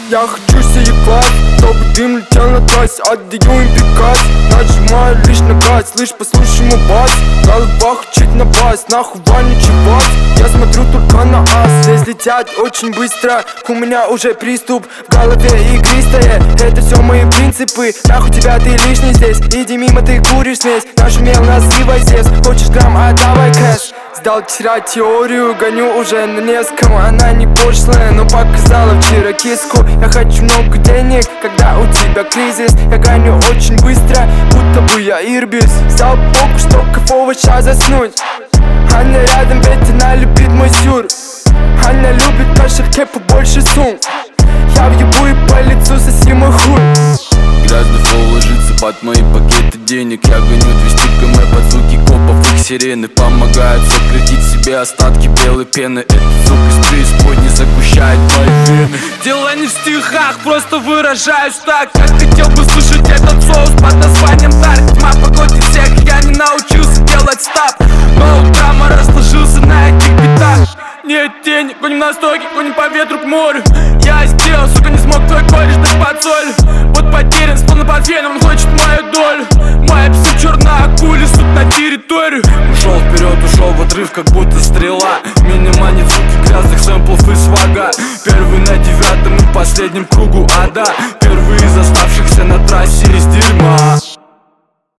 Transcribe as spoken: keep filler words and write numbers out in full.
Я хочу себе класс, чтобы дым летел на трассе. Отдаю им приказ, нажимаю лишь на газ. Лишь послушай мой бас, голова хочет на бас. Нахуй вонючий вас, я смотрю только на ас. Здесь летят очень быстро, у меня уже приступ в голове игристое. Это все мои принципы, нахуй тебя, ты лишний здесь. Иди мимо, ты куришь смесь, нашумел на сливай здесь. Хочешь грамм, отдавай кэш. Сдал вчера теорию, гоню уже на Невском. Она не пошлая, но показала вчера киску. Я хочу много денег, когда у тебя кризис. Я гоню очень быстро, будто бы я Ирбис. Взял поку, что кайфово сейчас заснуть. Она рядом, ведь она любит мой сюр. Она любит в кошельке побольше сумм. Я въебу и по лицу соси мой хуй. Грязный флоу ложится под мои пакеты денег. Я гоню двести километров под звуки копов, их сирены помогают сократить себе остатки белой пены. Этот звук из преисподней загущает мои вены. Дело не в стихах, просто выражаюсь так, как хотел бы слышать этот соус под названием тарт. Тьма погодит всех, я не научился делать стап, но утром расложился на этих битах. Нет денег, гоним на стойке, гоним по ветру к морю. Я сделал, сука, не смог твой кореш дать под соль. Вот потерян, словно под веном, он хочет мою долю. Моя пса черная акули, суд на территорию. Ушел вперед, ушел в отрыв, как будто стрела. Меня манит звуки грязных сэмплов и свага. Первый на девятом и последнем кругу ада. Первый из оставшихся на трассе из дерьма.